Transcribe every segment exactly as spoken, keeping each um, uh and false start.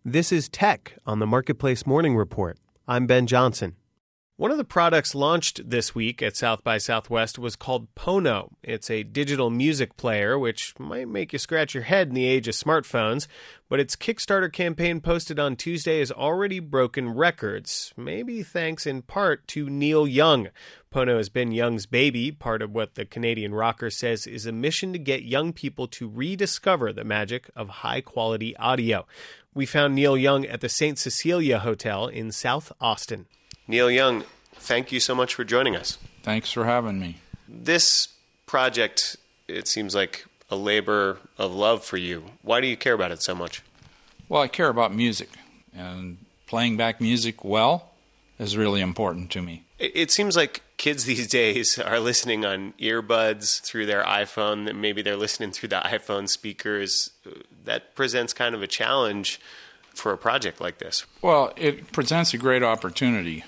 This is Tech on the Marketplace Morning Report. I'm Ben Johnson. One of the products launched this week at South by Southwest was called Pono. It's a digital music player, which might make you scratch your head in the age of smartphones, but its Kickstarter campaign posted on Tuesday has already broken records, maybe thanks in part to Neil Young. Pono has been Young's baby, part of what the Canadian rocker says is a mission to get young people to rediscover the magic of high-quality audio. We found Neil Young at the Saint Cecilia Hotel in South Austin. Neil Young, thank you so much for joining us. Thanks for having me. This project, it seems like a labor of love for you. Why do you care about it so much? Well, I care about music, and playing back music well is really important to me. It seems like kids these days are listening on earbuds through their iPhone. Maybe they're listening through the iPhone speakers. That presents kind of a challenge for a project like this. Well, it presents a great opportunity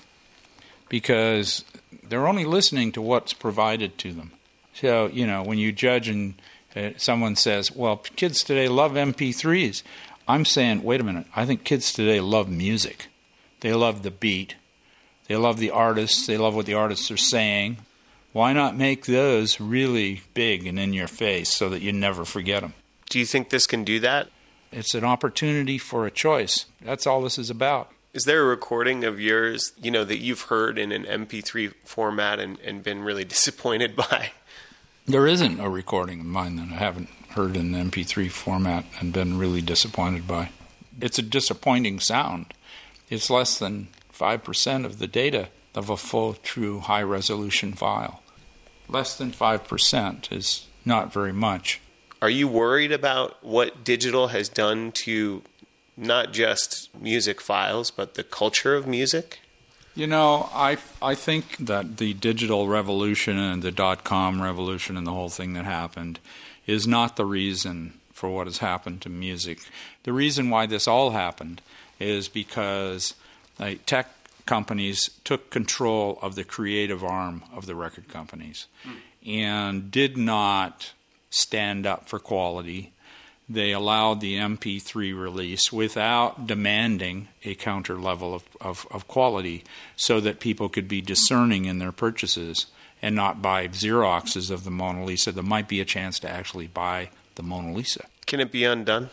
because they're only listening to what's provided to them. So, you know, when you judge and uh, someone says, well, kids today love M P threes, I'm saying, wait a minute, I think kids today love music. They love the beat. They love the artists. They love what the artists are saying. Why not make those really big and in your face so that you never forget them? Do you think this can do that? It's an opportunity for a choice. That's all this is about. Is there a recording of yours, you know, that you've heard in an M P three format and, and been really disappointed by? There isn't a recording of mine that I haven't heard in M P three format and been really disappointed by. It's a disappointing sound. It's less than five percent of the data of a full, true, high-resolution file. Less than five percent is not very much. Are you worried about what digital has done to not just music files, but the culture of music? You know, I I think that the digital revolution and the dot-com revolution and the whole thing that happened is not the reason for what has happened to music. The reason why this all happened is because like, tech companies took control of the creative arm of the record companies mm. and did not stand up for quality. They allowed the M P three release without demanding a counter level of, of, of quality so that people could be discerning in their purchases and not buy Xeroxes of the Mona Lisa. There might be a chance to actually buy the Mona Lisa. Can it be undone?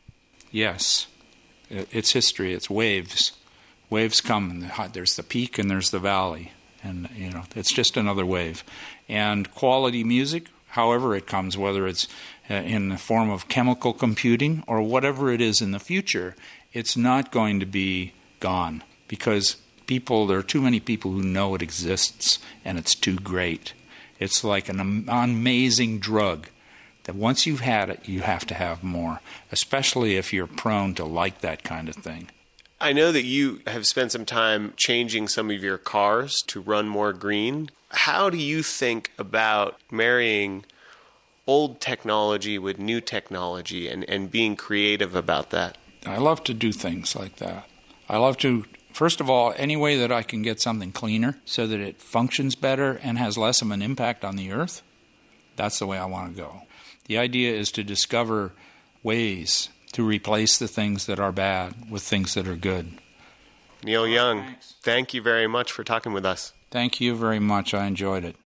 Yes. It's history. It's waves. Waves come, and there's the peak and there's the valley. And, you know, it's just another wave. And quality music, however it comes, whether it's uh, in the form of chemical computing or whatever it is in the future, it's not going to be gone because people, there are too many people who know it exists and it's too great. It's like an am- amazing drug that once you've had it, you have to have more, especially if you're prone to like that kind of thing. I know that you have spent some time changing some of your cars to run more green. How do you think about marrying old technology with new technology and, and being creative about that? I love to do things like that. I love to, first of all, any way that I can get something cleaner so that it functions better and has less of an impact on the earth, that's the way I want to go. The idea is to discover ways to replace the things that are bad with things that are good. Neil Young, Thanks. Thank you very much for talking with us. Thank you very much. I enjoyed it.